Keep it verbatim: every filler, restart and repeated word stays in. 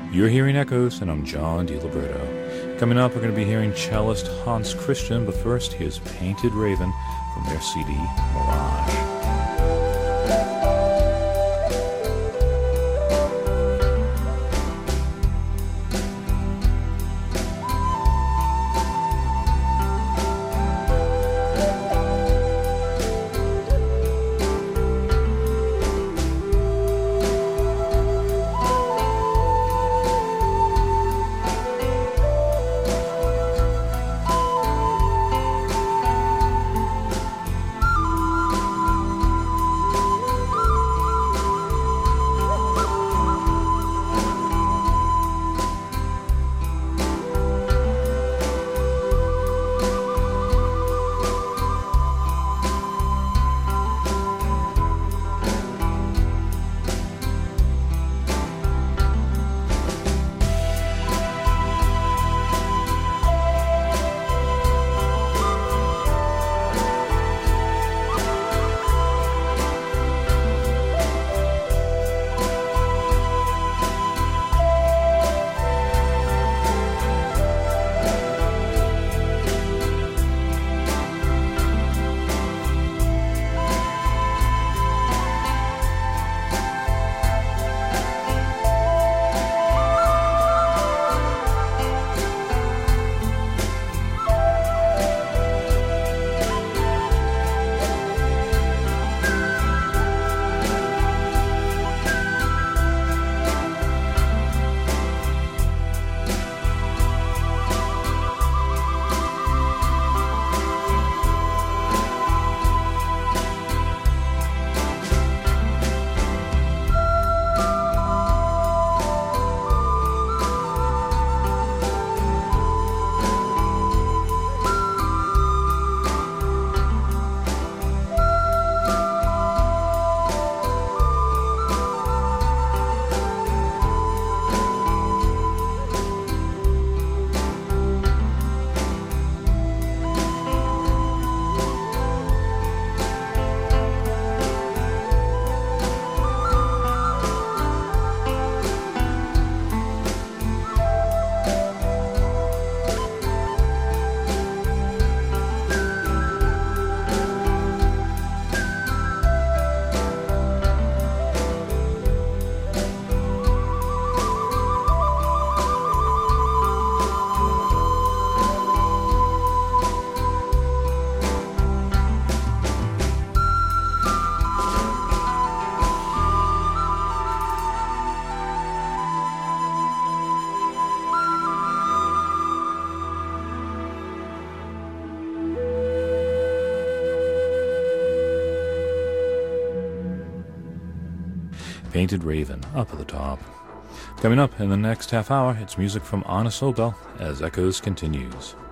You're hearing Echoes, and I'm John DiLiberto. Coming up, we're going to be hearing cellist Hans Christian, but first, here's Painted Raven from their C D, Mirage. Painted Raven, up at the top. Coming up in the next half hour, it's music from Anna Sobel as Echoes continues.